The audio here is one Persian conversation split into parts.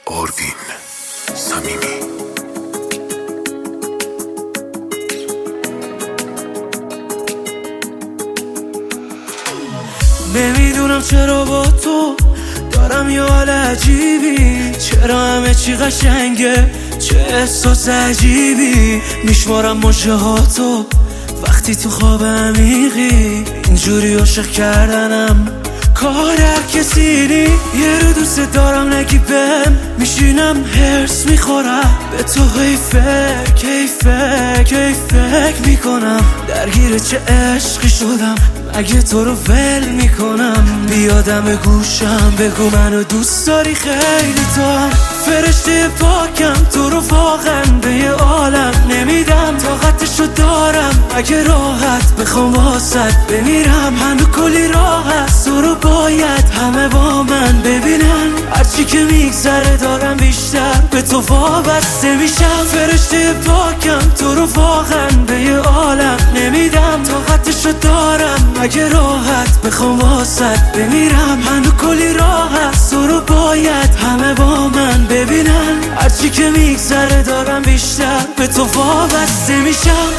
آروین صمیمی. نمیدونم چرا با تو دارم یه حال عجیبی، چرا همه چی قشنگه، چه احساس عجیبی. میشمارم مژه هاتو وقتی تو خواب عمیقی، اینجوری عاشق کردنم کار هر کسی نی. یه رو دوست دارم نگی بهم، میشینم هرس میخورم به تو، کیفک میکنم، درگیر چه عشقی شدم، اگه تو رو ول میکنم. بیادم گوشم بگو منو دوست داری خیلی، تو هم فرشته پاکم، تو رو واقعا به یه عالم نمیدم، طاقتشو دارم اگه راحت بخوام واسط بمیرم. هنو کلی راه هست، تو رو باید همه با من ببینن، هرچی که میگذره دارم بیشتر به تو وابسته میشم. فرشته پاکم، تو رو واقعا به یه عالم نمیدم، طاقتشو دارم اگه راحت بخوام واسط بمیرم. هنو کلی راه هست، تو رو باید همه با من ببینن، هرچی که میگذره دارم بیشتر به تو وابسته میشم.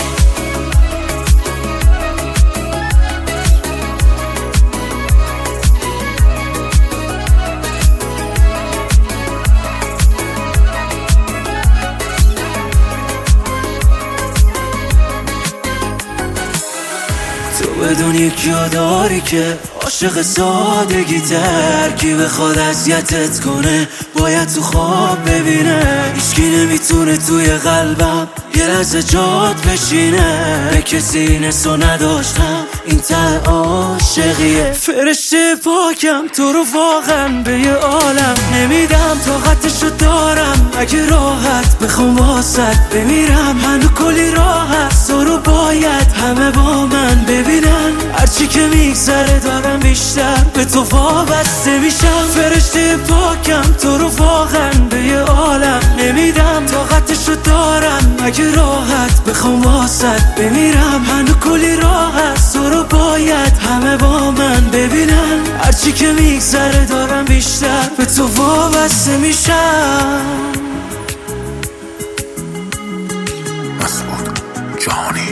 تو بدون یکیو داری که عاشق سادگی تر، کی بخواد اذیتت کنه باید تو خواب ببینه. هیچکی نمیتونه توی قلبم یه لحظه جات بشینه، به کسی نسو نداشتم این ته عاشقیه. فرشته پاکم، تو رو واقعا به یه عالم نمیدم، طاقتشو دارم اگه راحت بخوام واسط بمیرم. هنو کلی راه هست، تو رو باید همه با من ببینن، هرچی که میگذره دارم بیشتر به تو وابسته میشم. فرشته پاکم، تو رو واقعا به یه عالم نمیدم، طاقتشو دارم اگه راحت بخوام واسط بمیرم. هنو کلی راه هست، تو رو باید همه با من ببینن، هرچی که میگذره دارم بیشتر به تو وابسته میشم. مسعود جهانی.